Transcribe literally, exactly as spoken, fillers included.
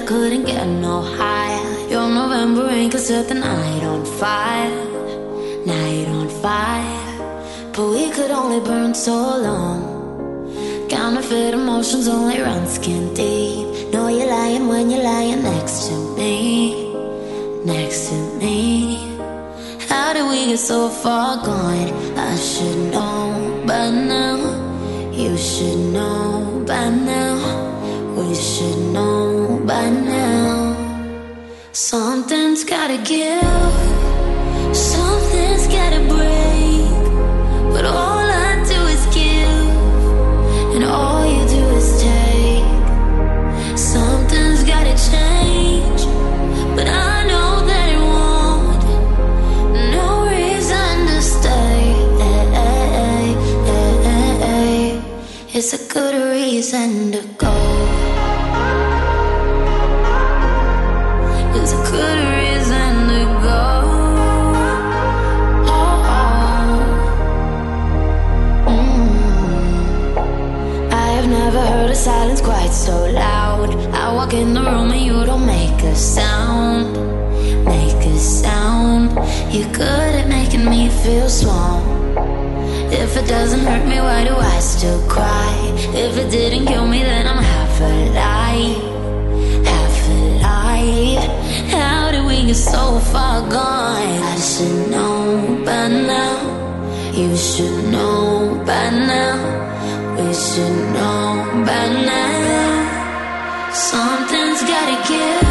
couldn't get no higher. Your November rain could set the night on fire, night on fire. But we could only burn so long. Counterfeit emotions only run skin deep. Know you're lying when you're lying next to me, next to me. How did we get so far gone? I should know by now. You should know by now. We should know by now. Something's gotta give, something's gotta break. But all I do is give, and all you do is take. Something's gotta change, but I know that it won't. No reason to stay. It's a good reason to go. It's a good reason to go. Oh, oh. Mm. I have never heard a silence quite so loud. I walk in the room and you don't make a sound, make a sound. You're good at making me feel small. If it doesn't hurt me, why do I still cry? If it didn't kill me, then I'm half alive, half alive. How did we get so far gone? I should know by now. You should know by now. We should know by now. Something's gotta give,